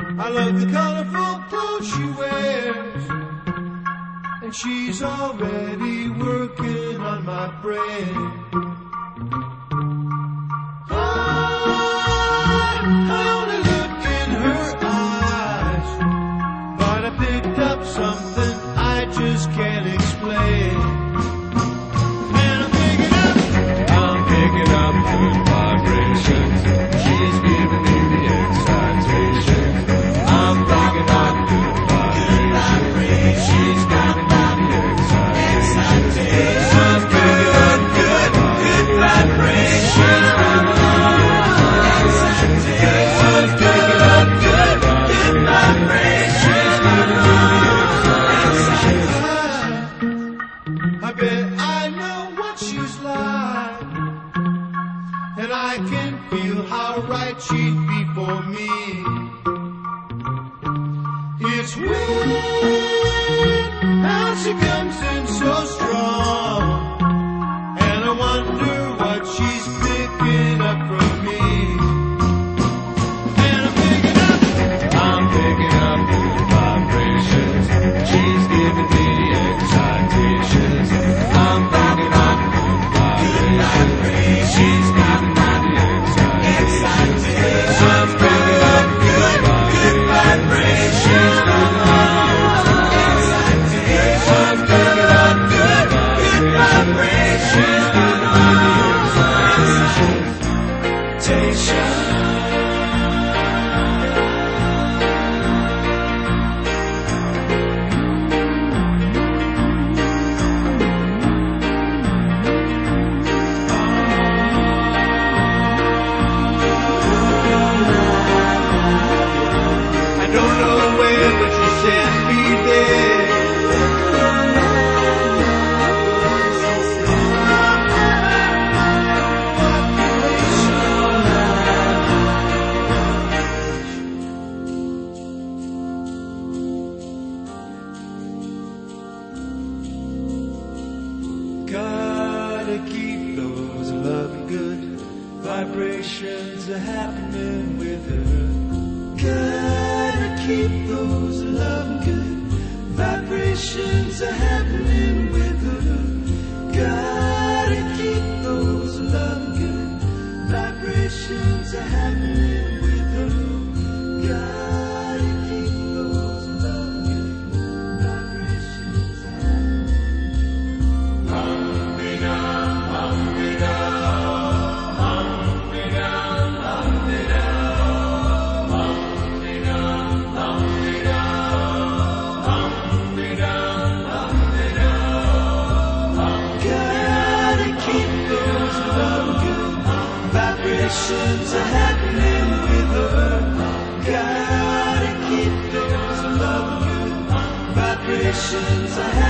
I love the colorful clothes she wears, and she's already working on my brain. I only look in her eyes, but I picked up something I just can't explain. And I'm picking up good vibrations. She's giving me the excitation. I'm picking up good vibrations. She's giving me the excitation. I'm picking up good vibrations. I bet I know what she's like, and I can feel how right she'd be for me. It's weird how she comes in so strong, and I wonder what she's picking up from me. And I'm picking up good vibrations. She's giving me the excitations. I'm picking up good vibrations. She's giving me the excitations. I'm picking up good vibrations. I'm picking up good vibrations. I don't know where, but she sent me there. Gotta keep those loving good vibrations happening with her. Gotta keep those loving good vibrations happening with her. Gotta keep those loving good vibrations happening with her. Gotta keep those loving good vibrations happening. Hungry down, hungry down, hungry down, hungry down, hungry down, hungry down, hungry down, hungry down. Gotta keep those loving good vibrations happening with her. Gotta keep those loving good vibrations happening.